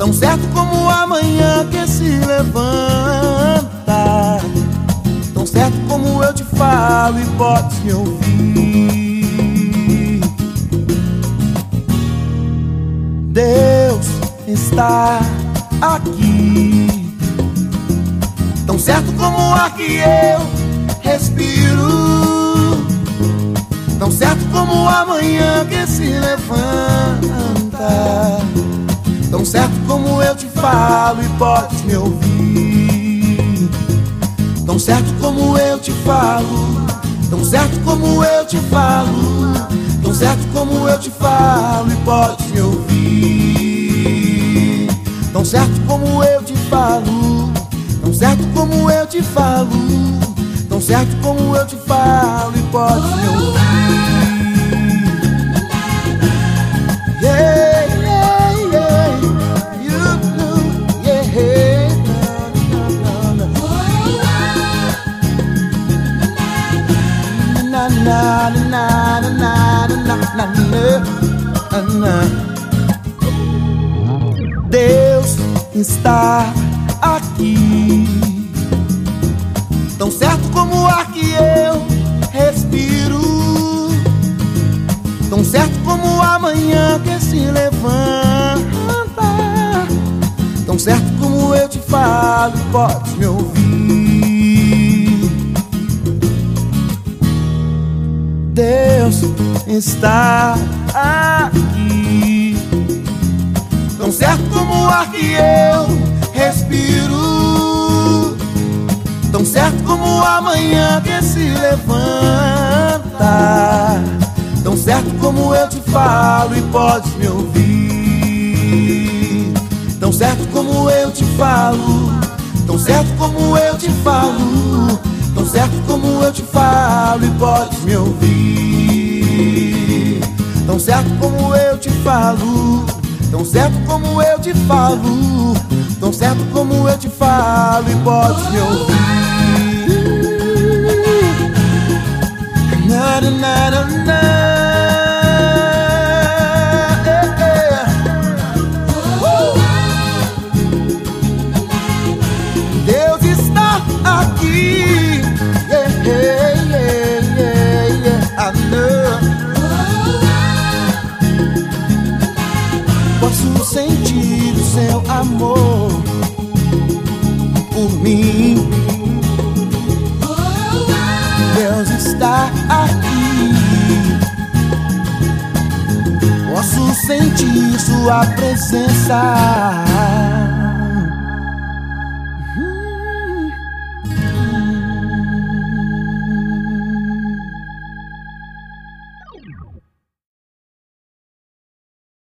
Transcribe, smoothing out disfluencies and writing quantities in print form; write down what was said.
tão certo como a manhã que se levanta, tão certo como eu te falo e podes me ouvir. Deus está aqui, tão certo como o ar que eu respiro, tão certo como a manhã que se levanta, tão certo como eu te falo e podes me ouvir. Tão certo como eu te falo, tão certo como eu te falo, tão certo como eu te falo e podes me ouvir. Tão certo como eu te falo, tão certo como eu te falo, tão certo como eu te falo e podes me ouvir. Yeah, yeah, yeah, you know, yeah, na na na na na na na na. Deus está aqui, tão certo como o ar que eu respiro, tão certo como a manhã que se levanta, tão certo como eu te falo e podes me ouvir. Deus está aqui, tão certo como o ar que eu respiro, tão certo como a manhã que se levanta, tão certo como eu te falo e podes me ouvir. Tão certo como eu te falo, tão certo como eu te falo, tão certo como eu te falo e podes me ouvir. Tão certo como eu te falo, tão certo como eu te falo, tão certo como eu te falo e podes me ouvir. Na, na, na, na, na. Deus está aqui, yeah, yeah, yeah, yeah, yeah. I know. Posso sentir o seu amor por mim. Deus está aqui, posso sentir sua presença.